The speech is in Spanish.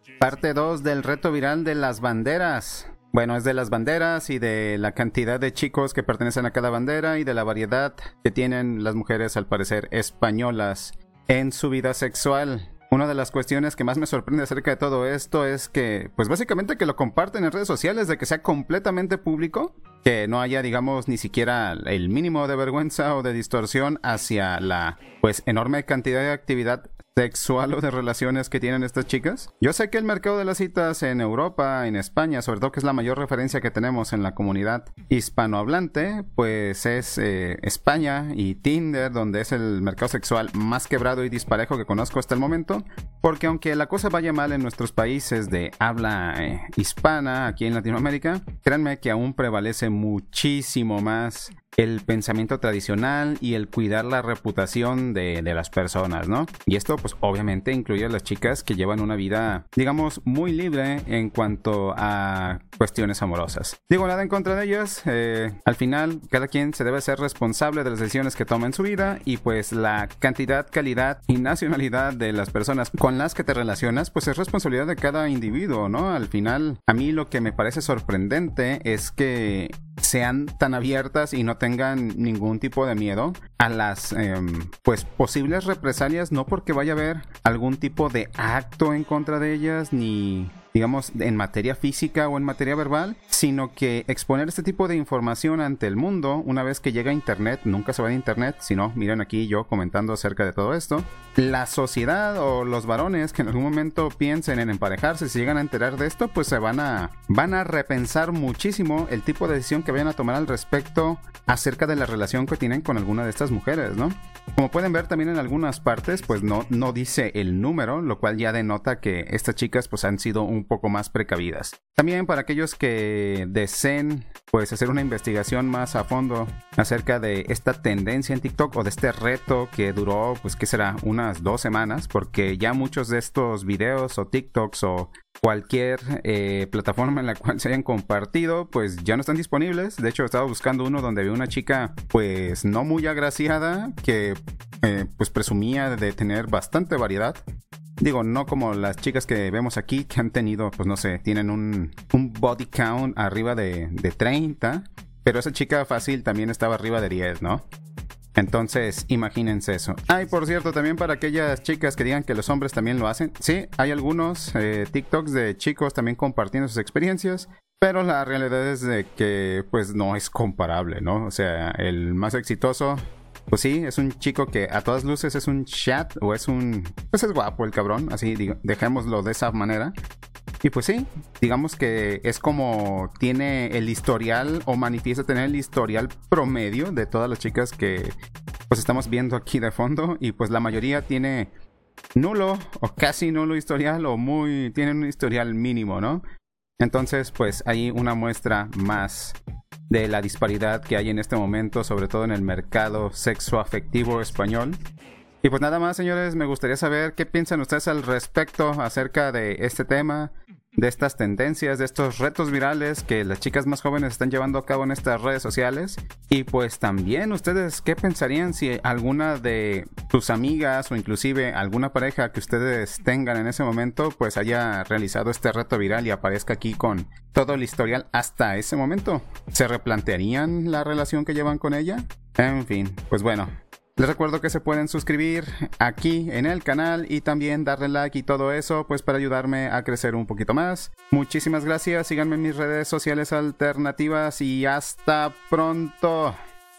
Parte 2 del reto viral de las banderas. Bueno, es de las banderas y de la cantidad de chicos que pertenecen a cada bandera y de la variedad que tienen las mujeres, al parecer, españolas en su vida sexual. Una de las cuestiones que más me sorprende acerca de todo esto es que, pues básicamente que lo comparten en redes sociales, de que sea completamente público, que no haya, digamos, ni siquiera el mínimo de vergüenza o de distorsión hacia la, pues, enorme cantidad de actividad sexual o de relaciones que tienen estas chicas. Yo sé que el mercado de las citas en Europa, en España, sobre todo que es la mayor referencia que tenemos en la comunidad hispanohablante, pues es España y Tinder, donde es el mercado sexual más quebrado y disparejo que conozco hasta el momento, porque aunque la cosa vaya mal en nuestros países de habla hispana, aquí en Latinoamérica, créanme que aún prevalece muchísimo más el pensamiento tradicional y el cuidar la reputación de las personas, ¿no? Y esto pues obviamente incluye a las chicas que llevan una vida, digamos, muy libre en cuanto a cuestiones amorosas. Digo, nada en contra de ellas, al final cada quien se debe ser responsable de las decisiones que toma en su vida, y pues la cantidad, calidad y nacionalidad de las personas con las que te relacionas pues es responsabilidad de cada individuo, ¿no? Al final, a mí lo que me parece sorprendente es que sean tan abiertas y no tengan ningún tipo de miedo a las pues posibles represalias, no porque vaya a haber algún tipo de acto en contra de ellas, ni digamos en materia física o en materia verbal, sino que exponer este tipo de información ante el mundo una vez que llega a internet. Nunca se va de internet, sino miren aquí yo comentando acerca de todo esto. La sociedad o los varones que en algún momento piensen en emparejarse, si llegan a enterar de esto, pues se van a repensar muchísimo el tipo de decisión que vayan a tomar al respecto acerca de la relación que tienen con alguna de estas mujeres, ¿no? Como pueden ver también en algunas partes, pues no dice el número, lo cual ya denota que estas chicas pues han sido un poco más precavidas. También para aquellos que deseen pues hacer una investigación más a fondo acerca de esta tendencia en TikTok o de este reto que duró, pues ¿qué será? Unas 2 semanas, porque ya muchos de estos videos o TikToks o cualquier plataforma en la cual se hayan compartido pues ya no están disponibles. De hecho estaba buscando uno donde había una chica pues no muy agraciada que pues presumía de tener bastante variedad. Digo, no como las chicas que vemos aquí, que han tenido, pues no sé, tienen un body count arriba de 30, pero esa chica fácil también estaba arriba de 10, ¿no? Entonces, imagínense eso. Y por cierto, también para aquellas chicas que digan que los hombres también lo hacen, sí, hay algunos TikToks de chicos también compartiendo sus experiencias, pero la realidad es de que, pues, no es comparable, ¿no? O sea, el más exitoso, pues sí, es un chico que a todas luces es un chat, o es un... pues es guapo el cabrón, así, dejémoslo de esa manera. Y pues sí, digamos que es como tiene el historial, o manifiesta tener el historial promedio de todas las chicas que pues estamos viendo aquí de fondo, y pues la mayoría tiene nulo o casi nulo historial, o tienen un historial mínimo, ¿no? Entonces pues hay una muestra más de la disparidad que hay en este momento, sobre todo en el mercado sexoafectivo español. Y pues nada más, señores, me gustaría saber qué piensan ustedes al respecto acerca de este tema, de estas tendencias, de estos retos virales que las chicas más jóvenes están llevando a cabo en estas redes sociales. Y pues también ustedes, ¿qué pensarían si alguna de tus amigas o inclusive alguna pareja que ustedes tengan en ese momento pues haya realizado este reto viral y aparezca aquí con todo el historial hasta ese momento? ¿Se replantearían la relación que llevan con ella? En fin, pues bueno, les recuerdo que se pueden suscribir aquí en el canal y también darle like y todo eso, pues para ayudarme a crecer un poquito más. Muchísimas gracias, síganme en mis redes sociales alternativas y hasta pronto.